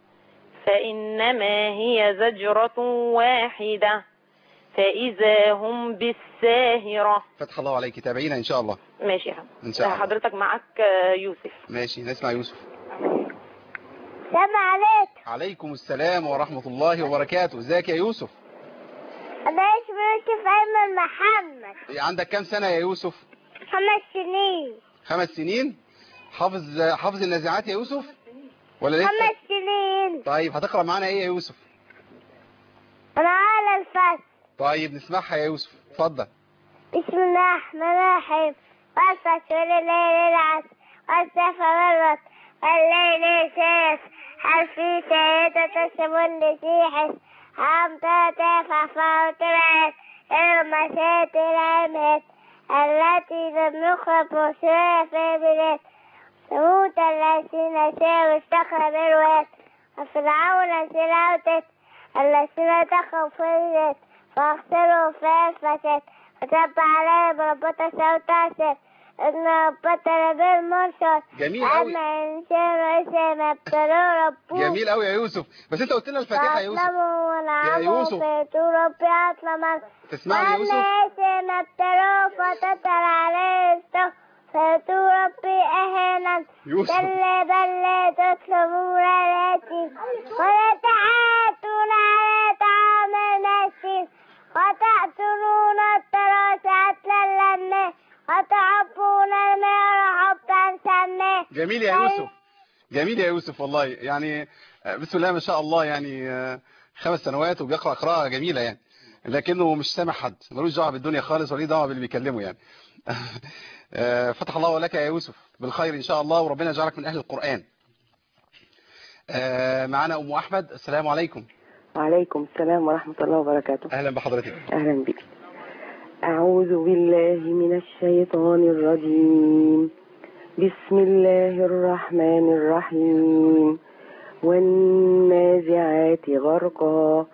S16: فإنما هي زجرة واحدة فإذا هم بالساهرة.
S2: فتح الله عليك. تابعينا إن شاء الله.
S16: ماشي يا
S2: إن شاء الله.
S16: حضرتك معك يوسف.
S2: ماشي نسمع يوسف.
S7: السلام عليكم.
S2: عليكم السلام ورحمة الله وبركاته. ازيك يا يوسف؟
S7: أنا اسمي يوسف أيمن محمد.
S2: عندك كام سنة يا يوسف؟
S7: خمس سنين.
S2: خمس سنين. حافظ حافظ النازعات يا يوسف ولا لسه؟
S7: خمس سنين.
S2: طيب هتقرأ معانا ايه يا يوسف؟
S7: أنا على الفصل.
S2: طيب نسمعها يا يوسف اتفضل.
S7: بسم الله الرحمن الرحيم والفجر والليل العصر والسفر والوتر والليل سيف هل في سيدة تسب لسيحس هم تتفع فوترات المسات العمات التي لم يخرب مصيرها في بلاد ثمود الذين سيروا الصخر بالواد وفرعون سلاوتت الذين دخلوا في البيت فاغسلوا في الفساد فتب عليهم ربطة صوت عسل إن ربطة بالمرشد.
S2: جميل قوي.
S7: أما إنسان وإنسان ابتلوا ربه.
S2: جميل قوي يا يوسف. بس أنت قلت لنا الفاتحة يا يوسف.
S7: يا يوسف. فيتوا ربي أطلما.
S2: تسمعني يا يوسف.
S7: أما إنسان ابتلوا فتتل عليه السوء فيتوا ربي أهانا.
S2: يوسف.
S7: بل بل تطلبون التي ويتعاتون على طعام المسكين وتأكلون التراث أكلا لما وتحبون المال حبا سما.
S2: جميل يا يوسف. جميل يا يوسف والله يعني بسم الله ما شاء الله يعني خمس سنوات وبيقرأ قراءة جميلة يعني لكنه مش سامع حد ملوش دعوه بالدنيا خالص ولا دعوه باللي بيكلمه يعني. فتح الله لك يا يوسف بالخير إن شاء الله وربنا يجعلك من أهل القرآن. معنا أم أحمد. السلام عليكم.
S17: وعليكم السلام ورحمة الله وبركاته.
S2: أهلا بحضرتك.
S17: أهلا بك. أعوذ بالله من الشيطان الرجيم. بسم الله الرحمن الرحيم. والنازعات غرقا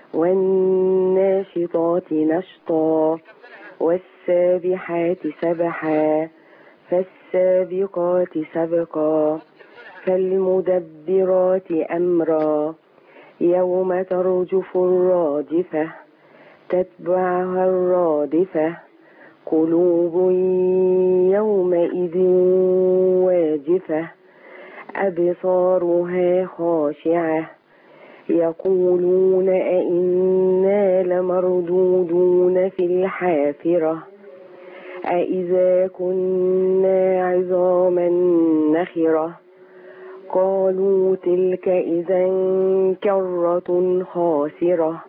S17: والناشطات نشطا والسابحات سبحا فالسابقات سبقا فالمدبرات أمرا يوم ترجف الراجفة تتبعها الرادفة قلوب يومئذ واجفة أبصارها خاشعة يقولون أئنا لمردودون في الحافرة أئذا كنا عظاما نخرة قالوا تلك إذا كرة خاسرة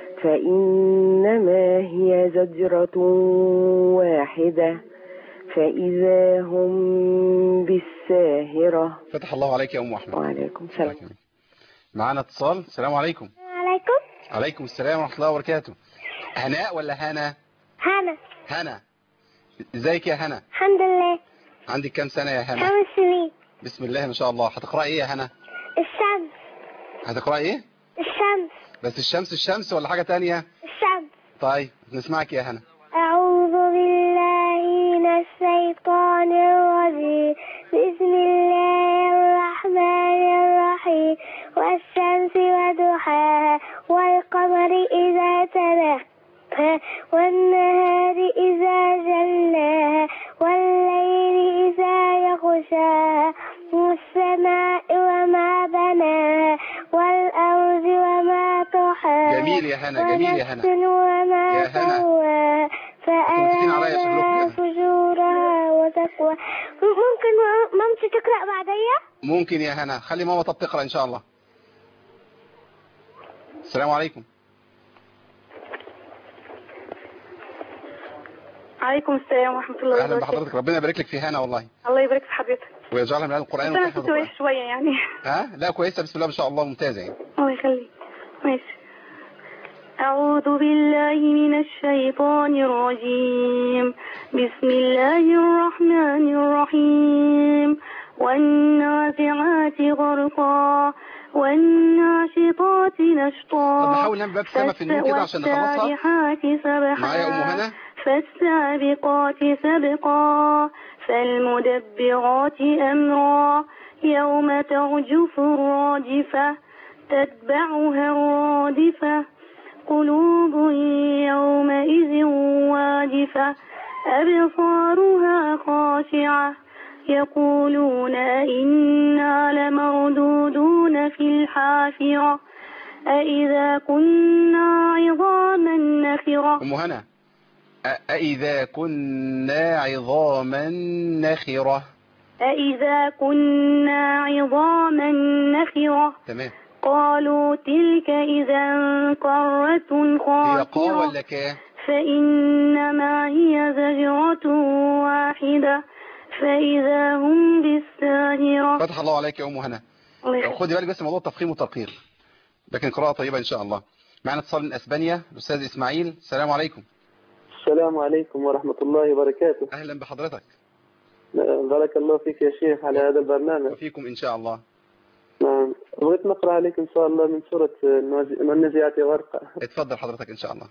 S17: فإنما هي زجرة واحدة فإذا هم بالساهرة.
S2: فتح الله عليك يا أم أحمد.
S17: وعليكم السلام.
S2: معنا اتصال. السلام عليكم.
S7: عليكم.
S2: عليكم السلام ورحمة الله وبركاته. هناء ولا هنا؟
S7: هنا.
S2: هنا. ازيك يا هنا؟
S7: الحمد لله.
S2: عندك كام سنة يا هنا؟
S7: خمس سنين.
S2: بسم الله ما شاء الله. هتقرأي ايه يا هنا؟
S7: الشمس.
S2: هتقرأي ايه؟
S7: الشمس.
S2: بس الشمس الشمس ولا حاجة تانية؟
S7: الشمس.
S2: طيب نسمعك يا هنا.
S7: أعوذ بالله من الشيطان الرجيم. بسم الله الرحمن الرحيم. والشمس وضحاها والقمر إذا تلاها والنهار إذا جلاها والليل إذا يغشاها والسماء وما بناها والأرض وما طحاها.
S2: جميل يا هنا، جميل يا هنا.
S7: وما
S2: يا هنا
S7: سواها فألهمها فجورها وتقواها. ممكن مامتي تقرأ بعديا؟
S2: ممكن يا هنا. خلي ماما طب تقرأ إن شاء الله. السلام عليكم.
S13: عليكم السلام ورحمة الله وبركاته.
S2: أهلا بحضرتك، ربنا يبارك لك في هنا والله.
S13: الله يبارك في حضرتك.
S2: ويجعلها من أهل القرآن.
S13: أنا كنت وحش شوية يعني.
S2: ها؟ لا كويسة بسم الله ما شاء الله، ممتازة يعني.
S13: الله يخليك. ماشي. أعوذ بالله من الشيطان الرجيم. بسم الله الرحمن الرحيم. والنازعات غرقا والناشطات نشطا.
S2: طب نحاول نعمل باب سما في النوم كده عشان نخلصها.
S13: والسابحات سبحا.
S2: معايا أم هنا.
S13: فالسابقات سبقا فالمدبرات أمرا يوم ترجف الراجفة تتبعها الرادفة قلوب يومئذ واجفة أبصارها خاشعة يقولون أئنا لمردودون في الحافرة أئذا كنا عظاما نخرة.
S2: أم هنا، أئذا كنا عظاما نخرة.
S13: أئذا كنا عظاما نخرة.
S2: تمام.
S13: قالوا تلك إذا قرة خاسرة.
S2: هي قا ولا كا؟
S13: فإنما هي زجرة واحدة فإذا هم بالساهرة.
S2: فتح الله عليك يا أم هنا. خدي بالك بس موضوع التفخيم والترقير، لكن قراءة طيبة إن شاء الله. معنا اتصال من أسبانيا الأستاذ إسماعيل. السلام عليكم.
S18: السلام عليكم ورحمة الله وبركاته.
S2: أهلا بحضرتك.
S18: بارك الله فيك يا شيخ على هذا البرنامج.
S2: وفيكم إن شاء الله.
S18: نعم، بغيت نقرأ عليك إن شاء الله من سورة النازعات غرقا.
S2: اتفضل حضرتك إن شاء الله.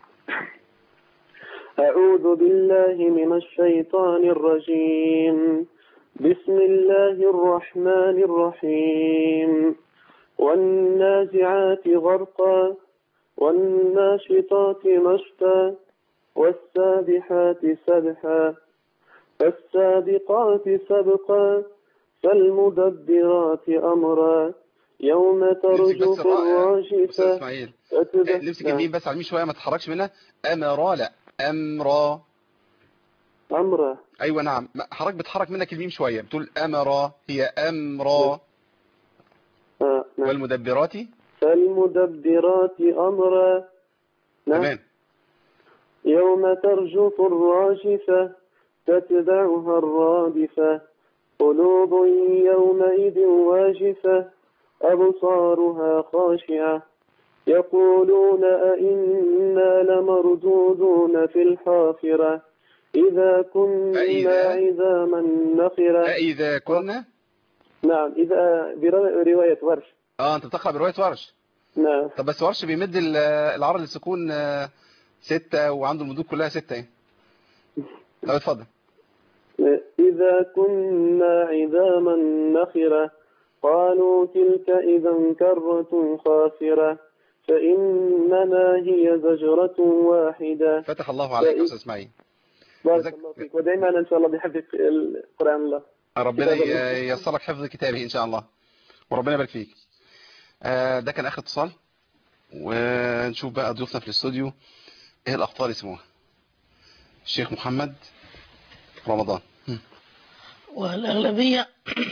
S18: أعوذ بالله من الشيطان الرجيم. بسم الله الرحمن الرحيم. والنازعات غرقا والناشطات نشطا والسابحات سبحا فالسابقات سبقا فالمدبرات أمرا يوم ترجف الراجفة.
S2: اسماعيل نمسك الميم بس على الميم شوية ما تتحركش منها. أمرا لا أمرا.
S18: أمرا
S2: أيوة نعم، حضرتك بتحرك منك الميم شوية بتقول أمرا، هي أمرا.
S18: آه نعم.
S2: والمدبرات
S18: فالمدبرات أمرا.
S2: نعم. تمام.
S18: يوم ترجف الراجفة تتبعها الرادفة قلوب يومئذ واجفة أبصارها خاشعة يقولون أئنا لمردودون في الحافرة إذا كنا عظاما نخرة.
S2: أئذا كنا.
S18: نعم، إذا برواية ورش.
S2: اه انت بتقرأ برواية ورش.
S18: نعم.
S2: طب بس ورش بيمد العرض للسكون ستة وعنده المدود كلها ستة ايه. طب اتفضل.
S18: إذا كنا عظاما نخرة قالوا تلك إذا كرة خاسرة فإنما هي زجرة واحدة.
S2: فتح الله عليك يا أستاذ إسماعيل.
S18: بارك الله فيك، ودائما إن شاء الله بحفظ القرآن الله.
S2: ربنا ييسر لك حفظ كتابه إن شاء الله، وربنا يبارك فيك. آه ده كان آخر اتصال، ونشوف بقى ضيوفنا في الاستوديو ايه الأخطاء اللي اسموها. الشيخ محمد رمضان.
S19: والأغلبية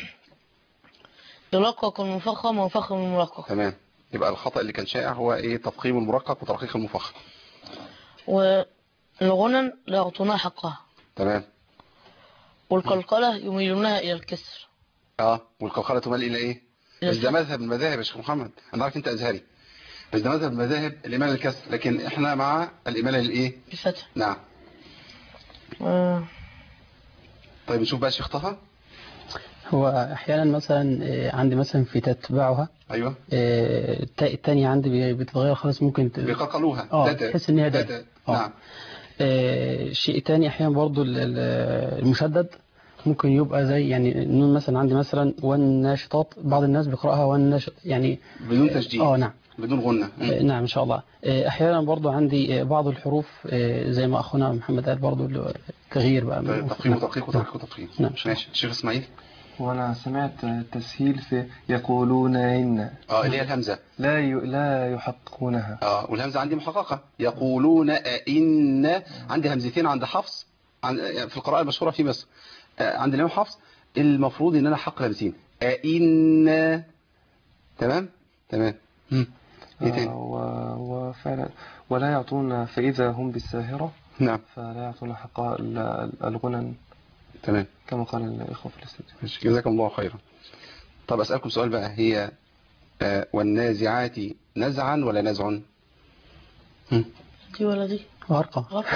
S19: يرقق المفخم وفخم المرقق.
S2: تمام، يبقى الخطأ اللي كان شائع هو ايه؟ تفخيم المرقق وترقيق المفخم.
S19: والغنن لا يعطونها حقها.
S2: تمام.
S19: والقلقلة يميلونها إلى الكسر.
S2: اه والقلقلة تميل إلى ايه؟ بس ده مذهب من المذاهب يا شيخ محمد، انا عارف انت ازهري، بس ده مذهب المذاهب الإيمان الكسر، لكن احنا مع الإيمان الايه؟
S19: الفتح.
S2: نعم.
S19: آه.
S2: طيب نشوف بقى شيخ طه.
S19: هو احيانا مثلا آه، عندي مثلا في تتبعها
S2: ايوه
S19: آه، التاء الثانيه عندي بي- بتتغير خالص، ممكن ت-
S2: بيقلقلوها
S19: اه
S2: داتا.
S19: تحس ان هي
S2: داتا.
S19: داتا اه
S2: نعم.
S19: آه، شيء تاني احيانا برضو ال- ال- المشدد ممكن يبقى زي يعني النون مثلا عندي مثلا والناشطات، بعض الناس بيقراها والناشط يعني
S2: بدون تشديد.
S19: اه نعم
S2: بدون غنة.
S19: آه، نعم ان شاء الله. آه، احيانا برضو عندي آه، بعض الحروف آه، زي ما اخونا محمد قال برضو اللي هو تغيير بقى من-
S2: تفخيم
S19: نعم.
S2: وتدقيق وتدقيق وتفخيم.
S19: نعم.
S2: ماشي شيخ اسماعيل.
S5: وانا سمعت تسهيل في يقولون ان
S2: اه اللي هي الهمزة
S5: لا ي... لا يحققونها.
S2: اه والهمزة عندي محققة. يقولون إن عندي همزتين عند حفص عن في القراءة المشهورة في مصر. آه، عند الإمام حفص المفروض إن أنا أحقق همزتين إن. تمام تمام. مم. إيه تاني؟
S5: آه و... وفعلا ولا يعطون فإذا هم بالساهرة.
S2: نعم.
S5: فلا يعطون حق ال- الغنن.
S2: تمام.
S5: كما قال الإخوة في الاستوديو.
S2: ماشي جزاكم الله خيرا. طب أسألكم سؤال بقى، هي آه، والنازعات نزعا ولا نزع؟ هم؟
S19: دي ولا دي غرقة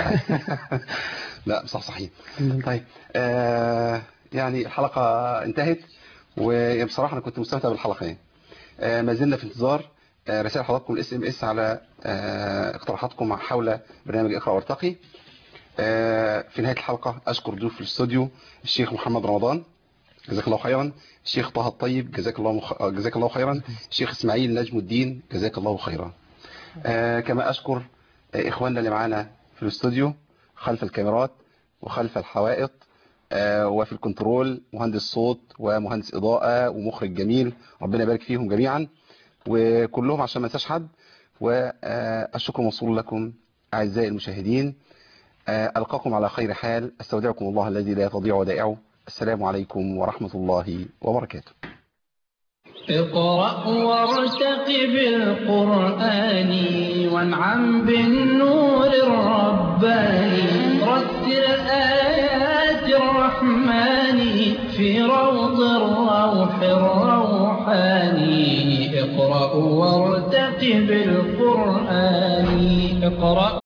S2: لا صح صحيح. طيب آه يعني الحلقة انتهت، وبصراحة أنا كنت مستمتع بالحلقة يعني. آه ما زلنا في انتظار آه رسائل حضراتكم الاس ام اس على آه اقتراحاتكم حول برنامج اقرأ وارتقي. آه في نهاية الحلقة أشكر ضيوف في الاستوديو الشيخ محمد رمضان جزاك الله خيرا، الشيخ طه الطيب جزاك الله مخ... جزاك الله خيرا، الشيخ اسماعيل نجم الدين جزاك الله خيرا. آه كما أشكر آه إخواننا اللي معانا في الاستوديو خلف الكاميرات وخلف الحوائط آه وفي الكنترول، مهندس صوت ومهندس إضاءة ومخرج جميل، ربنا يبارك فيهم جميعا وكلهم عشان ما انساش حد. والشكر موصول لكم أعزائي المشاهدين. آه ألقاكم على خير حال، استودعكم الله الذي لا تضيع ودائعه. السلام عليكم ورحمة الله وبركاته.
S1: اقرأ وارتقب القرآن وانعم بالنور الرباني، رتل آيات الرحمن في روض الروح الروحاني. اقرأ وارتقب القرآن. اقرأ